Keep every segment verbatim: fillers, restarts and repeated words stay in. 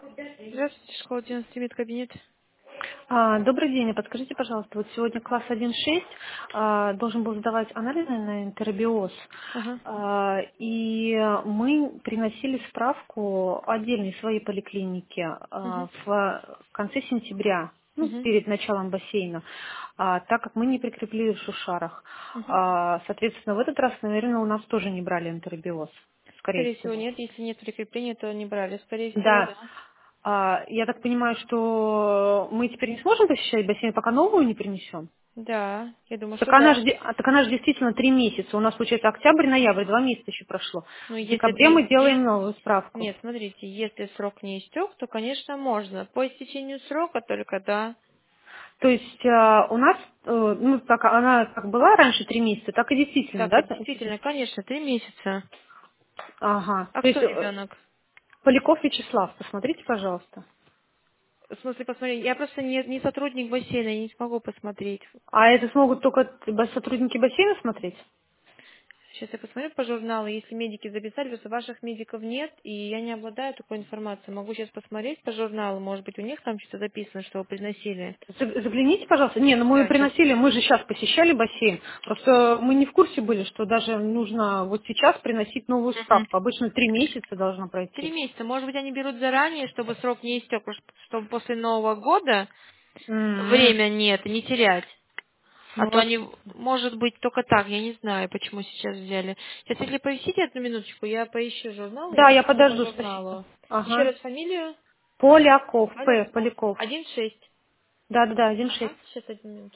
Здравствуйте, школа девяносто медкабинет. А, Добрый день. А подскажите, пожалуйста, вот сегодня класс один шесть а, должен был сдавать анализы на энтеробиоз, Ага. а, и мы приносили справку отдельной своей поликлиники Угу. а, в конце сентября, ну, Угу. перед началом бассейна, а, так как мы не прикрепили в Шушарах. Угу. А, Соответственно, в этот раз, наверное, у нас тоже не брали энтеробиоз, скорее Скорее всего, всего. нет. Если нет прикрепления, то не брали. Скорее всего, Да. да. А, Я так понимаю, что мы теперь не сможем посещать бассейн, пока новую не принесем? Да, я думаю, Так что она да. же, де- а, так она же действительно три месяца. У нас, получается, октябрь, ноябрь, два месяца еще прошло. Но В если декабре ты... мы делаем Если... новую справку. Нет, смотрите, если срок не истек, то, конечно, можно. По истечению срока только да. То есть а, у нас, э, ну, так она как была раньше три месяца, так и действительно, Так, да? и т- действительно, конечно, три месяца. Ага. А То кто есть э, ребенок? Поляков Вячеслав, посмотрите, пожалуйста. В смысле, посмотри, я просто не, не сотрудник бассейна, я не смогу посмотреть. А это смогут только т- ба- сотрудники бассейна смотреть? Сейчас я посмотрю по журналу, если медики записали, просто ваших медиков нет, и я не обладаю такой информацией. Могу сейчас посмотреть по журналу, может быть, у них там что-то записано, что вы приносили. Заг- Загляните, пожалуйста. Не, ну мы Да, сейчас. приносили, мы же сейчас посещали бассейн. Просто мы не в курсе были, что даже нужно вот сейчас приносить новую справку. Обычно три месяца должно Три пройти. месяца. Может быть, они берут заранее, чтобы срок не истек, потому что- чтобы после Нового года М, время нет, и не терять. А Ну, то вот. они, может быть, только так, я не знаю, почему сейчас взяли. Сейчас, если повисите одну минуточку, я поищу журнал, я Да, я посмотрю по подожду, спасибо. журналу. Еще Ага. раз фамилию. Поляков, П, Поляков. Поляков. Один шесть. Да, да, да, один шесть. Ага, сейчас одну минуту.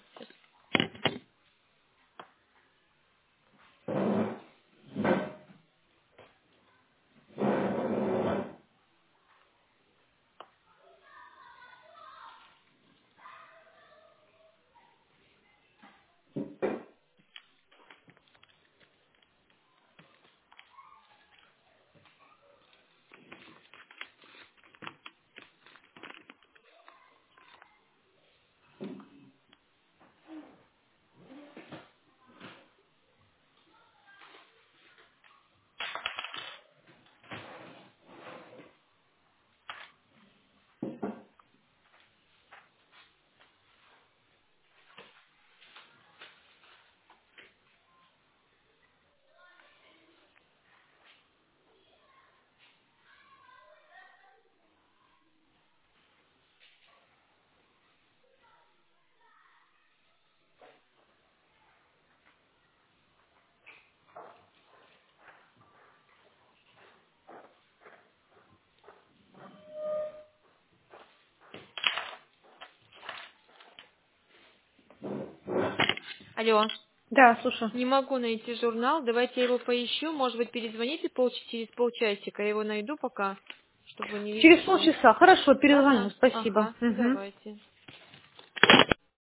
Алло. Да, слушай. Не могу найти журнал. Давайте я его поищу. Может быть, перезвоните пол, через полчасика. Я его найду пока, чтобы вы не Через висели. полчаса. Хорошо, перезвоню. Ладно? Спасибо. Ага. Мгм. Давайте.